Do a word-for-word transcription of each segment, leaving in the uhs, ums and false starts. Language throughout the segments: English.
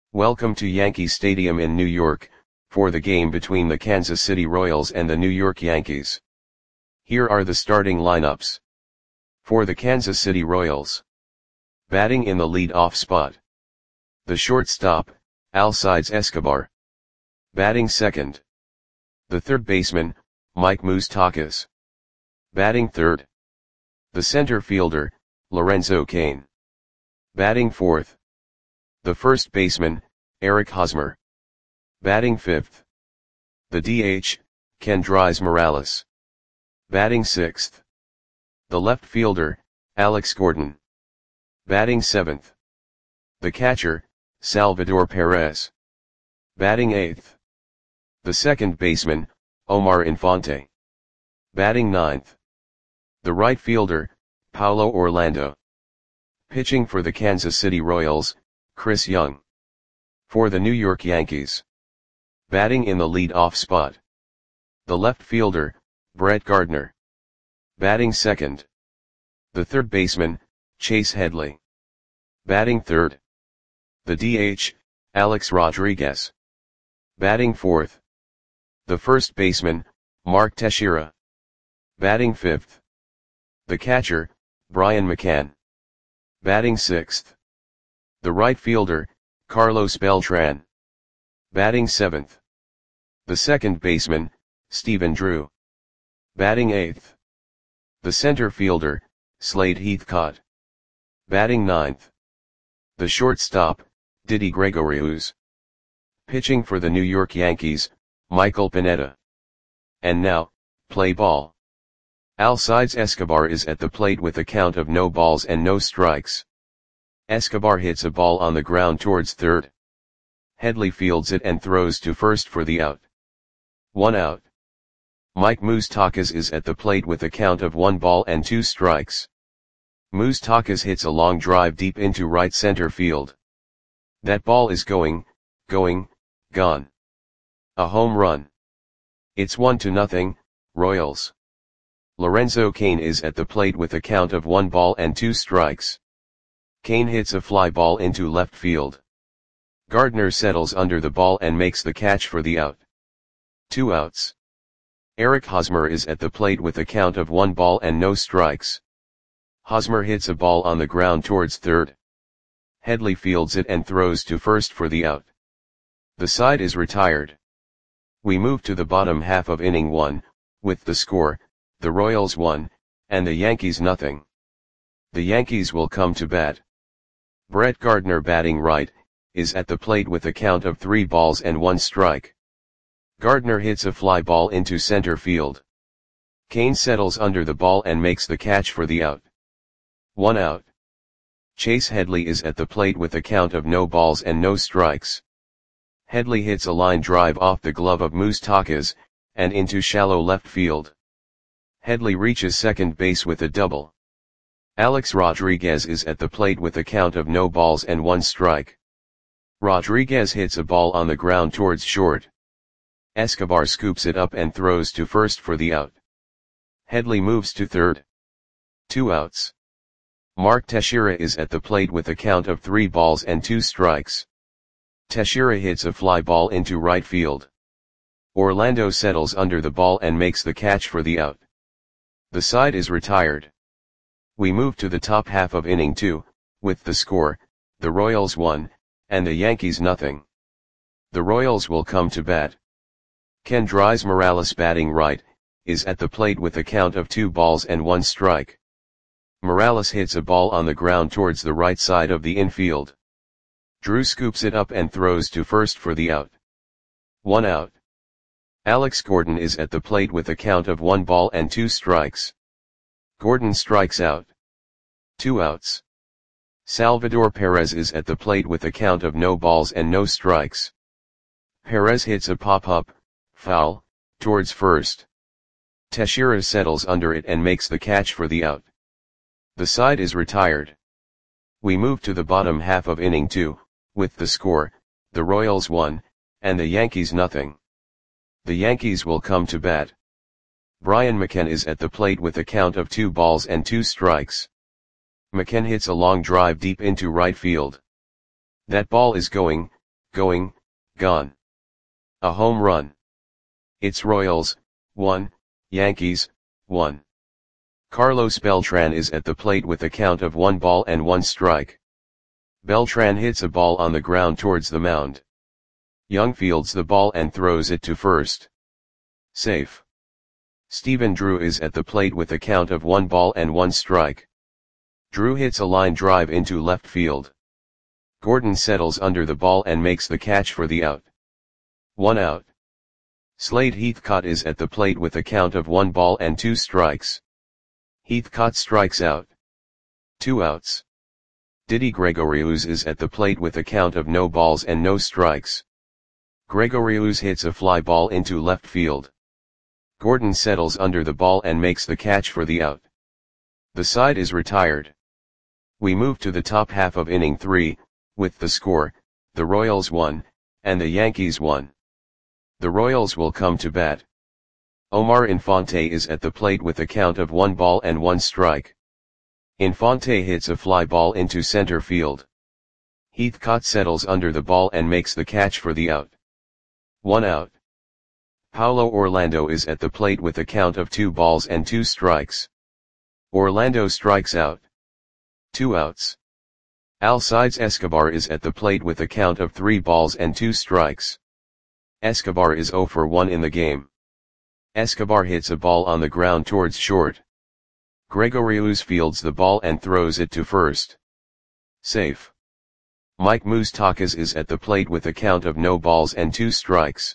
Welcome to Yankee Stadium in New York, for the game between the Kansas City Royals and the New York Yankees. Here are the starting lineups. For the Kansas City Royals. Batting in the lead-off spot. The shortstop, Alcides Escobar. Batting second. The third baseman, Mike Moustakas. Batting third. The center fielder, Lorenzo Cain. Batting fourth. The first baseman, Eric Hosmer. Batting fifth. The D H, Kendrys Morales. Batting sixth. The left fielder, Alex Gordon. Batting seventh. The catcher, Salvador Perez. Batting eighth. The second baseman, Omar Infante. Batting ninth. The right fielder, Paulo Orlando. Pitching for the Kansas City Royals, Chris Young. For the New York Yankees. Batting in the lead-off spot. The left fielder, Brett Gardner. Batting second. The third baseman, Chase Headley. Batting third. The D H, Alex Rodriguez. Batting fourth. The first baseman, Mark Teixeira. Batting fifth. The catcher, Brian McCann. Batting sixth. The right fielder, Carlos Beltran. Batting seventh. The second baseman, Stephen Drew. Batting eighth. The center fielder, Slade Heathcott. Batting ninth. The shortstop, Didi Gregorius. Pitching for the New York Yankees, Michael Pineda. And now, play ball. Alcides Escobar is at the plate with a count of no balls and no strikes. Escobar hits a ball on the ground towards third. Headley fields it and throws to first for the out. One out. Mike Moustakas is at the plate with a count of one ball and two strikes. Moustakas hits a long drive deep into right center field. That ball is going, going, gone. A home run. It's one to nothing, Royals. Lorenzo Cain is at the plate with a count of one ball and two strikes. Cain hits a fly ball into left field. Gardner settles under the ball and makes the catch for the out. Two outs. Eric Hosmer is at the plate with a count of one ball and no strikes. Hosmer hits a ball on the ground towards third. Headley fields it and throws to first for the out. The side is retired. We move to the bottom half of inning one, with the score, the Royals one, and the Yankees nothing. The Yankees will come to bat. Brett Gardner, batting right, is at the plate with a count of three balls and one strike. Gardner hits a fly ball into center field. Cain settles under the ball and makes the catch for the out. One out. Chase Headley is at the plate with a count of no balls and no strikes. Headley hits a line drive off the glove of Moustakas, and into shallow left field. Headley reaches second base with a double. Alex Rodriguez is at the plate with a count of no balls and one strike. Rodriguez hits a ball on the ground towards short. Escobar scoops it up and throws to first for the out. Headley moves to third. Two outs. Mark Teixeira is at the plate with a count of three balls and two strikes. Teixeira hits a fly ball into right field. Orlando settles under the ball and makes the catch for the out. The side is retired. We move to the top half of inning two, with the score, the Royals one, and the Yankees nothing. The Royals will come to bat. Kendrys Morales, batting right, is at the plate with a count of two balls and one strike. Morales hits a ball on the ground towards the right side of the infield. Drew scoops it up and throws to first for the out. One out. Alex Gordon is at the plate with a count of one ball and two strikes. Gordon strikes out. Two outs. Salvador Perez is at the plate with a count of no balls and no strikes. Perez hits a pop-up, foul, towards first. Teixeira settles under it and makes the catch for the out. The side is retired. We move to the bottom half of inning two, with the score, the Royals one, and the Yankees nothing. The Yankees will come to bat. Brian McCann is at the plate with a count of two balls and two strikes. McCann hits a long drive deep into right field. That ball is going, going, gone. A home run. It's Royals, one, Yankees, one. Carlos Beltran is at the plate with a count of one ball and one strike. Beltran hits a ball on the ground towards the mound. Young fields the ball and throws it to first. Safe. Stephen Drew is at the plate with a count of one ball and one strike. Drew hits a line drive into left field. Gordon settles under the ball and makes the catch for the out. One out. Slade Heathcott is at the plate with a count of one ball and two strikes. Heathcott strikes out. Two outs. Didi Gregorius is at the plate with a count of no balls and no strikes. Gregorius hits a fly ball into left field. Gordon settles under the ball and makes the catch for the out. The side is retired. We move to the top half of inning three, with the score, the Royals won, and the Yankees won. The Royals will come to bat. Omar Infante is at the plate with a count of one ball and one strike. Infante hits a fly ball into center field. Heathcott settles under the ball and makes the catch for the out. One out. Paulo Orlando is at the plate with a count of two balls and two strikes. Orlando strikes out. Two outs. Alcides Escobar is at the plate with a count of three balls and two strikes. Escobar is zero for one in the game. Escobar hits a ball on the ground towards short. Gregorius fields the ball and throws it to first. Safe. Mike Moustakas is at the plate with a count of no balls and two strikes.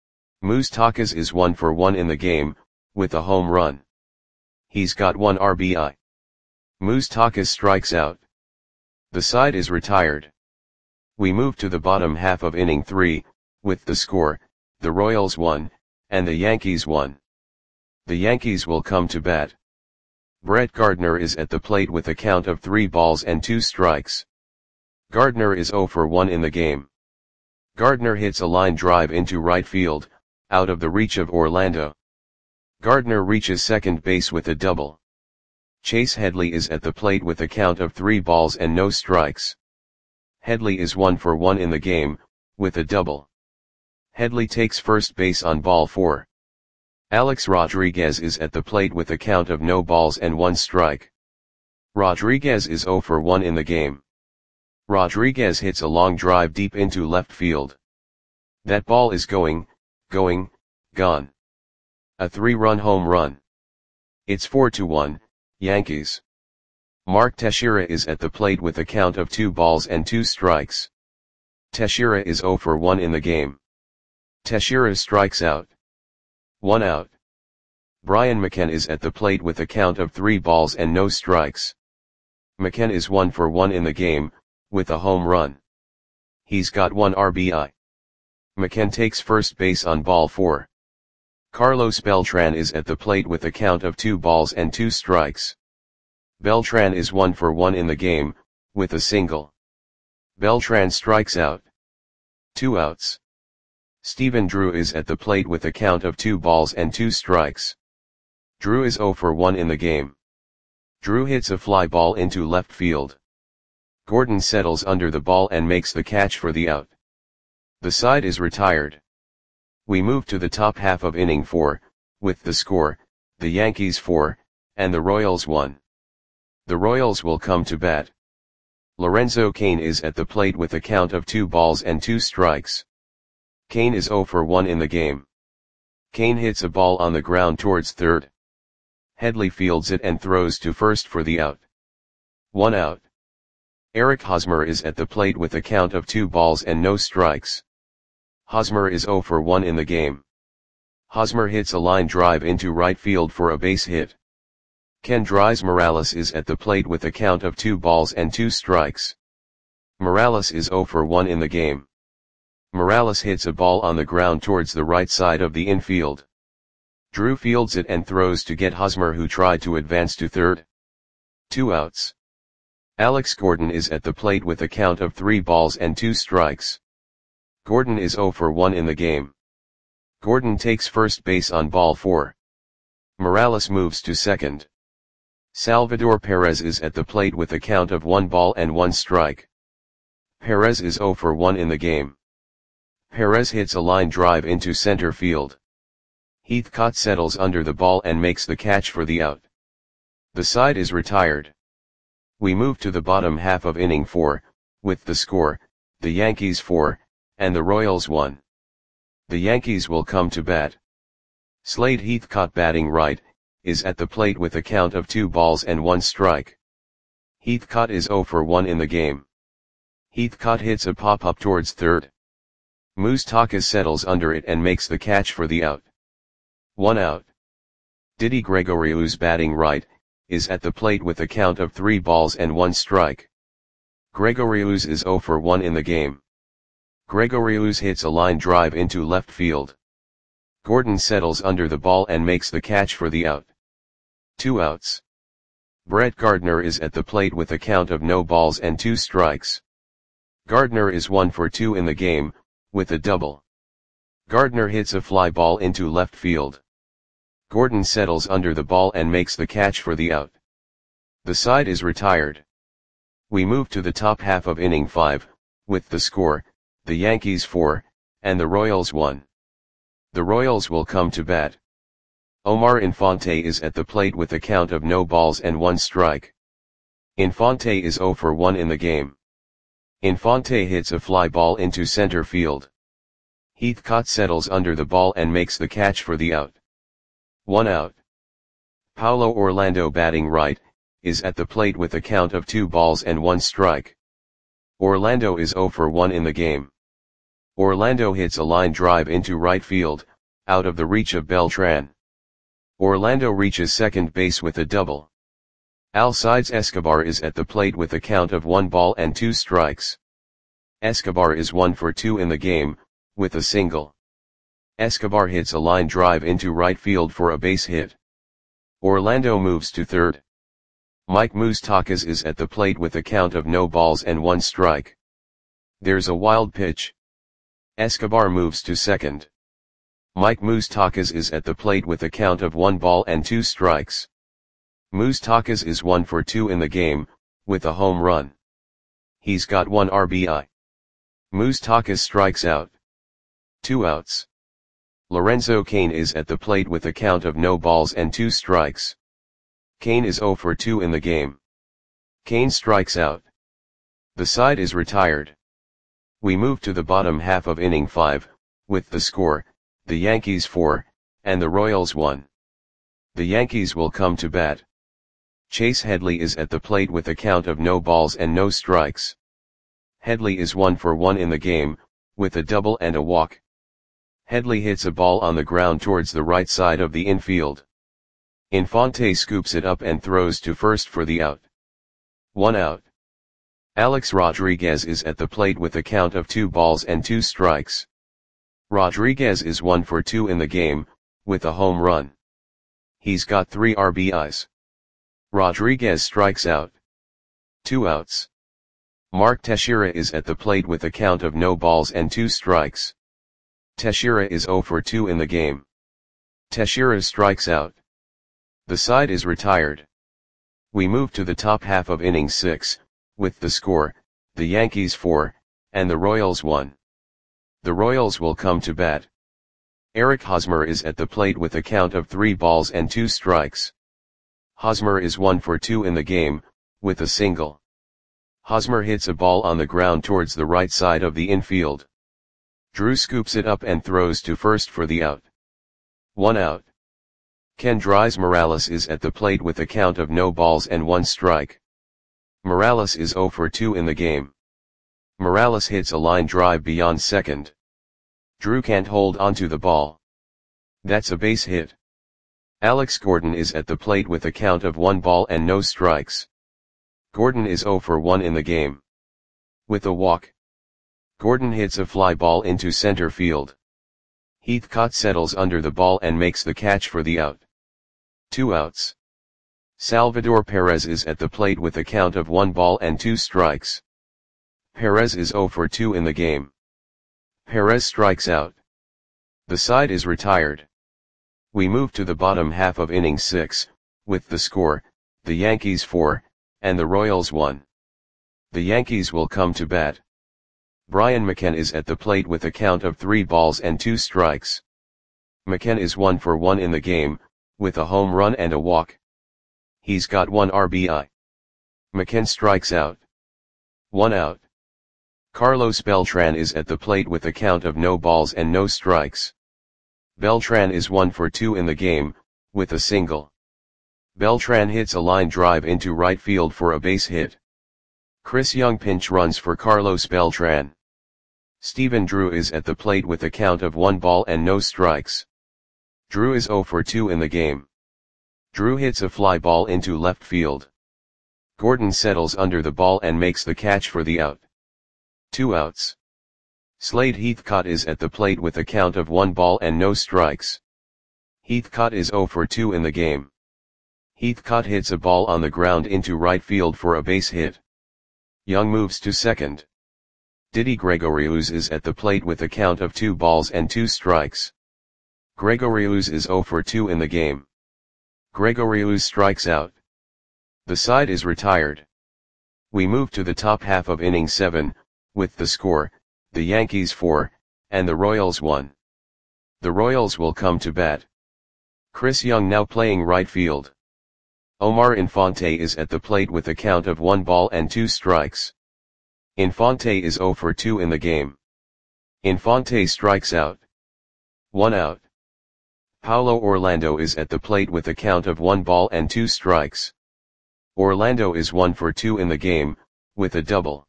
Moustakas is one for one in the game, with a home run. He's got one R B I. Moustakas strikes out. The side is retired. We move to the bottom half of inning three, with the score, the Royals won, and the Yankees won. The Yankees will come to bat. Brett Gardner is at the plate with a count of three balls and two strikes. Gardner is zero for one in the game. Gardner hits a line drive into right field, out of the reach of Orlando. Gardner reaches second base with a double. Chase Headley is at the plate with a count of three balls and no strikes. Headley is one for one in the game, with a double. Headley takes first base on ball four. Alex Rodriguez is at the plate with a count of no balls and one strike. Rodriguez is zero for one in the game. Rodriguez hits a long drive deep into left field. That ball is going, going, gone. A three-run home run. It's four to one, Yankees. Mark Teixeira is at the plate with a count of two balls and two strikes. Teixeira is zero for one in the game. Teixeira strikes out. One out. Brian McCann is at the plate with a count of three balls and no strikes. McCann is one for one in the game, with a home run. He's got one R B I. McCann takes first base on ball four. Carlos Beltran is at the plate with a count of two balls and two strikes. Beltran is one for one in the game, with a single. Beltran strikes out. Two outs. Stephen Drew is at the plate with a count of two balls and two strikes. Drew is zero for one in the game. Drew hits a fly ball into left field. Gordon settles under the ball and makes the catch for the out. The side is retired. We move to the top half of inning four, with the score, the Yankees four, and the Royals one. The Royals will come to bat. Lorenzo Cain is at the plate with a count of two balls and two strikes. Cain is zero for one in the game. Cain hits a ball on the ground towards third. Headley fields it and throws to first for the out. One out. Eric Hosmer is at the plate with a count of two balls and no strikes. Hosmer is zero for one in the game. Hosmer hits a line drive into right field for a base hit. Kendrys Morales is at the plate with a count of two balls and two strikes. Morales is zero for one in the game. Morales hits a ball on the ground towards the right side of the infield. Drew fields it and throws to get Hosmer, who tried to advance to third. Two outs. Alex Gordon is at the plate with a count of three balls and two strikes. Gordon is zero for one in the game. Gordon takes first base on ball four. Morales moves to second. Salvador Perez is at the plate with a count of one ball and one strike. Perez is zero for one in the game. Perez hits a line drive into center field. Heathcott settles under the ball and makes the catch for the out. The side is retired. We move to the bottom half of inning four, with the score, the Yankees four, and the Royals one. The Yankees will come to bat. Slade Heathcott, batting right, is at the plate with a count of two balls and one strike. Heathcott is zero for one in the game. Heathcott hits a pop-up towards third. Moustakas settles under it and makes the catch for the out. One out. Didi Gregorius, batting right, is at the plate with a count of three balls and one strike. Gregorius is zero for one in the game. Gregorius hits a line drive into left field. Gordon settles under the ball and makes the catch for the out. Two outs. Brett Gardner is at the plate with a count of no balls and two strikes. Gardner is one for two in the game, with a double. Gardner hits a fly ball into left field. Gordon settles under the ball and makes the catch for the out. The side is retired. We move to the top half of inning five, with the score, the Yankees four, and the Royals one. The Royals will come to bat. Omar Infante is at the plate with a count of no balls and one strike. Infante is zero for one in the game. Infante hits a fly ball into center field. Heathcott settles under the ball and makes the catch for the out. One out. Paulo Orlando, batting right, is at the plate with a count of two balls and one strike. Orlando is zero for one in the game. Orlando hits a line drive into right field, out of the reach of Beltran. Orlando reaches second base with a double. Alcides Escobar is at the plate with a count of one ball and two strikes. Escobar is one for two in the game, with a single. Escobar hits a line drive into right field for a base hit. Orlando moves to third. Mike Moustakas is at the plate with a count of no balls and one strike. There's a wild pitch. Escobar moves to second. Mike Moustakas is at the plate with a count of one ball and two strikes. Moustakas is one for two in the game, with a home run. He's got one R B I. Moustakas strikes out. Two outs. Lorenzo Cain is at the plate with a count of no balls and two strikes. Cain is zero for two in the game. Cain strikes out. The side is retired. We move to the bottom half of inning five, with the score, the Yankees four, and the Royals one. The Yankees will come to bat. Chase Headley is at the plate with a count of no balls and no strikes. Headley is one for one in the game, with a double and a walk. Headley hits a ball on the ground towards the right side of the infield. Infante scoops it up and throws to first for the out. One out. Alex Rodriguez is at the plate with a count of two balls and two strikes. Rodriguez is one for two in the game, with a home run. He's got three R B Is. Rodriguez strikes out. Two outs. Mark Teixeira is at the plate with a count of no balls and two strikes. Teixeira is zero for two in the game. Teixeira strikes out. The side is retired. We move to the top half of inning six, with the score, the Yankees four, and the Royals one. The Royals will come to bat. Eric Hosmer is at the plate with a count of three balls and two strikes. Hosmer is one for two in the game, with a single. Hosmer hits a ball on the ground towards the right side of the infield. Drew scoops it up and throws to first for the out. One out. Kendrys Morales is at the plate with a count of no balls and one strike. Morales is zero for two in the game. Morales hits a line drive beyond second. Drew can't hold onto the ball. That's a base hit. Alex Gordon is at the plate with a count of one ball and no strikes. Gordon is zero for one in the game. With a walk. Gordon hits a fly ball into center field. Heathcott settles under the ball and makes the catch for the out. Two outs. Salvador Perez is at the plate with a count of one ball and two strikes. Perez is zero for two in the game. Perez strikes out. The side is retired. We move to the bottom half of inning six, with the score, the Yankees four, and the Royals one. The Yankees will come to bat. Brian McKenna is at the plate with a count of three balls and two strikes. McKenna is one for one in the game, with a home run and a walk. He's got one R B I. McKenna strikes out. One out. Carlos Beltran is at the plate with a count of no balls and no strikes. Beltran is one for two in the game, with a single. Beltran hits a line drive into right field for a base hit. Chris Young pinch runs for Carlos Beltran. Stephen Drew is at the plate with a count of one ball and no strikes. Drew is zero for two in the game. Drew hits a fly ball into left field. Gordon settles under the ball and makes the catch for the out. Two outs. Slade Heathcott is at the plate with a count of one ball and no strikes. Heathcott is zero for two in the game. Heathcott hits a ball on the ground into right field for a base hit. Young moves to second. Didi Gregorius is at the plate with a count of two balls and two strikes. Gregorius is zero for two in the game. Gregorius strikes out. The side is retired. We move to the top half of inning seven, with the score, the Yankees four, and the Royals one. The Royals will come to bat. Chris Young now playing right field. Omar Infante is at the plate with a count of one ball and two strikes. Infante is zero for two in the game. Infante strikes out. One out. Paulo Orlando is at the plate with a count of one ball and two strikes. Orlando is one for two in the game, with a double.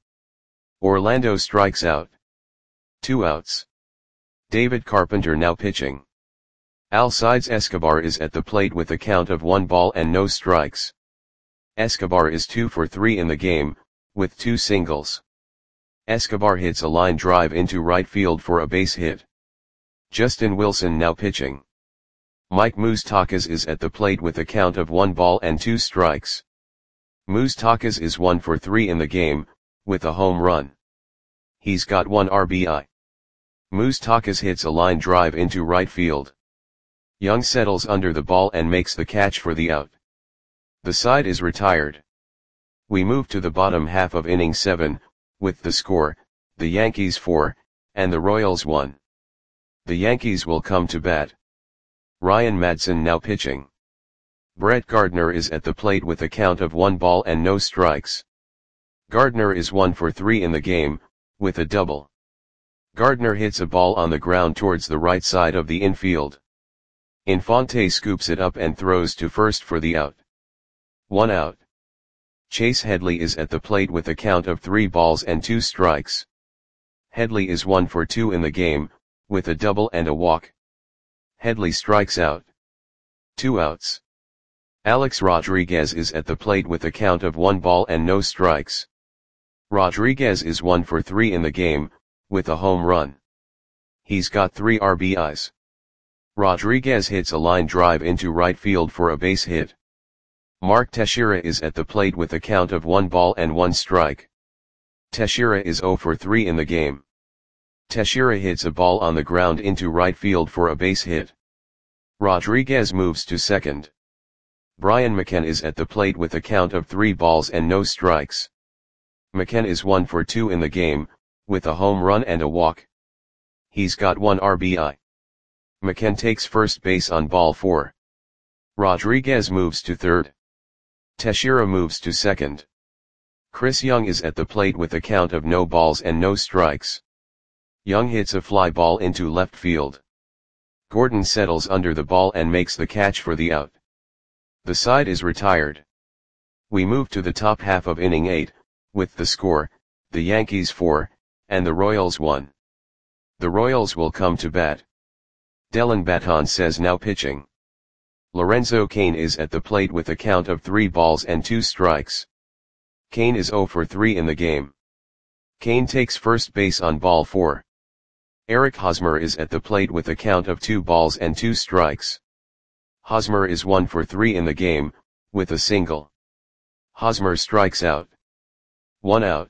Orlando strikes out. Two outs. David Carpenter now pitching. Alcides Escobar is at the plate with a count of one ball and no strikes. Escobar is two for three in the game, with two singles. Escobar hits a line drive into right field for a base hit. Justin Wilson now pitching. Mike Moustakas is at the plate with a count of one ball and two strikes. Moustakas is one for three in the game, with a home run. He's got one R B I. Moustakas hits a line drive into right field. Young settles under the ball and makes the catch for the out. The side is retired. We move to the bottom half of inning seven, with the score, the Yankees four, and the Royals one. The Yankees will come to bat. Ryan Madson now pitching. Brett Gardner is at the plate with a count of one ball and no strikes. Gardner is one for three in the game, with a double. Gardner hits a ball on the ground towards the right side of the infield. Infante scoops it up and throws to first for the out. One out. Chase Headley is at the plate with a count of three balls and two strikes. Headley is one for two in the game, with a double and a walk. Headley strikes out. Two outs. Alex Rodriguez is at the plate with a count of one ball and no strikes. Rodriguez is one for three in the game, with a home run. He's got three R B Is. Rodriguez hits a line drive into right field for a base hit. Mark Teixeira is at the plate with a count of one ball and one strike. Teixeira is zero for three in the game. Teixeira hits a ball on the ground into right field for a base hit. Rodriguez moves to second. Brian McKenna is at the plate with a count of three balls and no strikes. McKenna is one for two in the game, with a home run and a walk. He's got one R B I. McKenna takes first base on ball four. Rodriguez moves to third. Teixeira moves to second. Chris Young is at the plate with a count of no balls and no strikes. Young hits a fly ball into left field. Gordon settles under the ball and makes the catch for the out. The side is retired. We move to the top half of inning eight, with the score, the Yankees four, and the Royals one. The Royals will come to bat. Dellin Betances now pitching. Lorenzo Cain is at the plate with a count of three balls and two strikes. Cain is zero for three in the game. Cain takes first base on ball four. Eric Hosmer is at the plate with a count of two balls and two strikes. Hosmer is one for three in the game, with a single. Hosmer strikes out. One out.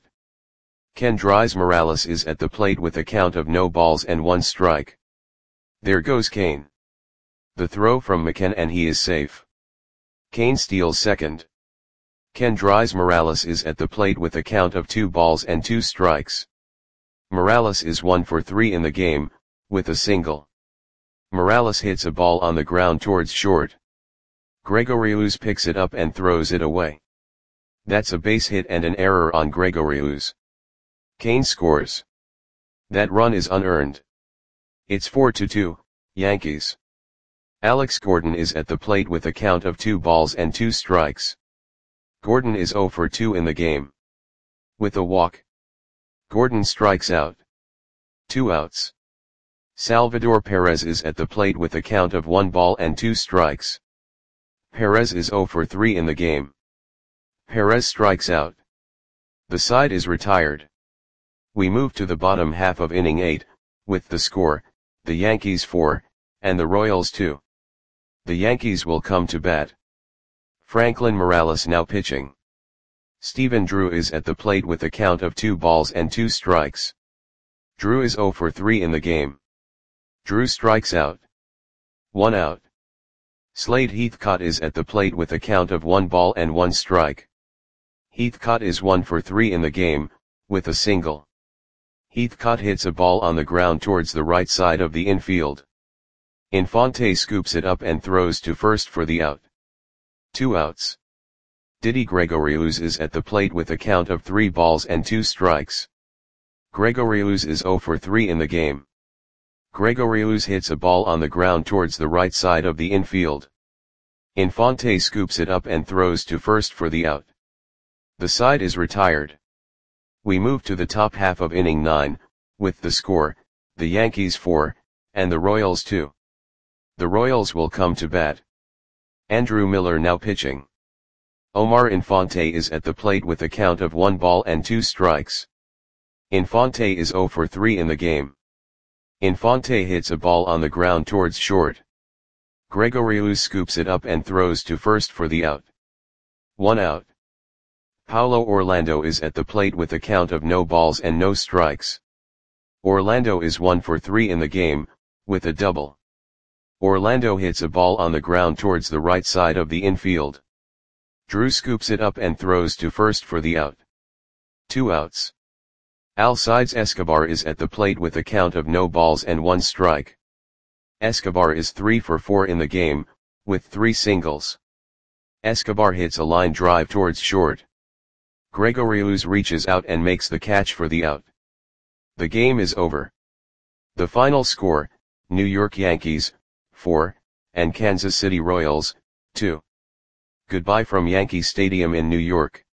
Kendrys Morales is at the plate with a count of no balls and one strike. There goes Cain. The throw from McKenna and he is safe. Cain steals second. Kendrys Morales is at the plate with a count of two balls and two strikes. Morales is one for three in the game, with a single. Morales hits a ball on the ground towards short. Gregorius picks it up and throws it away. That's a base hit and an error on Gregorius. Kane scores. That run is unearned. It's four to two, Yankees. Alex Gordon is at the plate with a count of two balls and two strikes. Gordon is zero for two in the game. With a walk, Gordon strikes out. Two outs. Salvador Perez is at the plate with a count of one ball and two strikes. Perez is zero for three in the game. Perez strikes out. The side is retired. We move to the bottom half of inning eight, with the score, the Yankees four, and the Royals two. The Yankees will come to bat. Franklin Morales now pitching. Stephen Drew is at the plate with a count of two balls and two strikes. Drew is zero for three in the game. Drew strikes out. One out. Slade Heathcott is at the plate with a count of one ball and one strike. Heathcott is one for three in the game, with a single. Heathcott hits a ball on the ground towards the right side of the infield. Infante scoops it up and throws to first for the out. Two outs. Didi Gregorius is at the plate with a count of three balls and two strikes. Gregorius is zero for three in the game. Gregorius hits a ball on the ground towards the right side of the infield. Infante scoops it up and throws to first for the out. The side is retired. We move to the top half of inning nine, with the score, the Yankees four, and the Royals two. The Royals will come to bat. Andrew Miller now pitching. Omar Infante is at the plate with a count of one ball and two strikes. Infante is zero for three in the game. Infante hits a ball on the ground towards short. Gregorius scoops it up and throws to first for the out. One out. Paulo Orlando is at the plate with a count of no balls and no strikes. Orlando is one for three in the game, with a double. Orlando hits a ball on the ground towards the right side of the infield. Drew scoops it up and throws to first for the out. Two outs. Alcides Escobar is at the plate with a count of no balls and one strike. Escobar is three for four in the game, with three singles. Escobar hits a line drive towards short. Gregorius reaches out and makes the catch for the out. The game is over. The final score, New York Yankees, four, and Kansas City Royals, two. Goodbye from Yankee Stadium in New York.